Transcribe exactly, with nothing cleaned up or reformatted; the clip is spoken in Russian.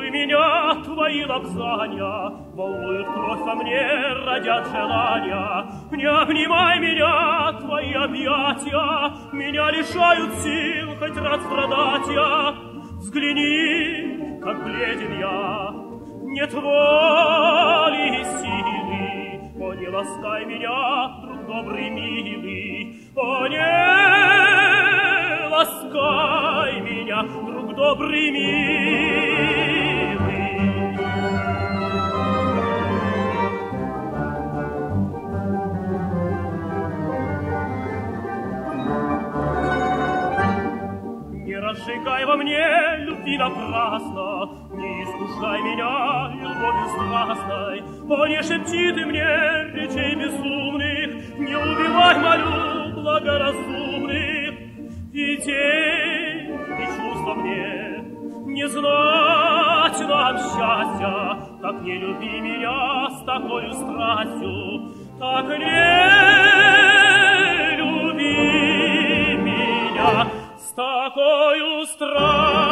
Целуй меня, твои лапзания волнуют кровь во мне, родят желания. Не обнимай меня, твои объятия меня лишают сил хоть раз страдать я. Взгляни, как бледен я, нет воли и силы. О, не ласкай меня, друг добрый милый, о, не ласкай меня, друг добрый милый. Не разжигай во мне любви напрасно, не искушай меня любовью страстной. О, не шепчи ты мне речей безумных, не убивай, молю, благоразумных. Идей и чувства мне не знать нам счастья, так не люби меня с такою страстью, так не люби меня с такою страстью.